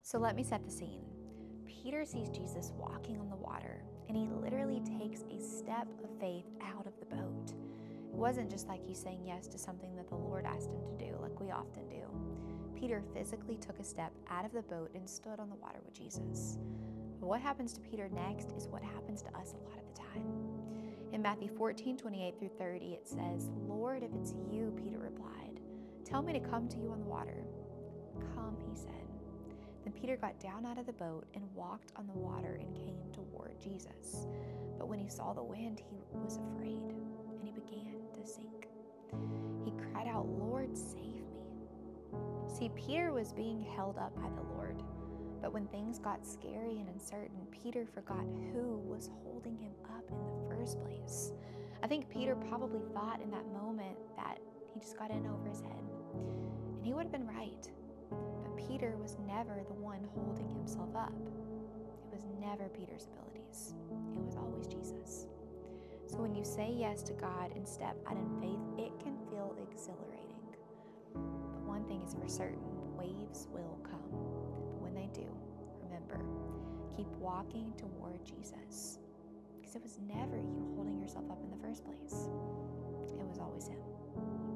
So let me set the scene. Peter sees Jesus walking on the water, and he literally takes a step of faith out of the boat. It wasn't just like he's saying yes to something that the Lord asked him to do, like we often do. Peter physically took a step out of the boat and stood on the water with Jesus. But what happens to Peter next is what happens to us a lot of the time. In Matthew 14:28-30, it says, "Lord, if it's you," Peter replied, "tell me to come to you on the water." "Come," he said. Then Peter got down out of the boat and walked on the water and came toward Jesus. But when he saw the wind, he was afraid, and he began to sink. He cried out, "Lord, save me." See, Peter was being held up by the Lord. But when things got scary and uncertain, Peter forgot who was holding him up in the first place. I think Peter probably thought in that moment that he just got in over his head. And he would have been right. But Peter was never the one holding himself up. It was never Peter's abilities. It was always Jesus. So when you say yes to God and step out in faith, it can feel exhilarating. But one thing is for certain, waves will come. But when they do, remember, keep walking toward Jesus. Because it was never you holding yourself up in the first place. It was always him.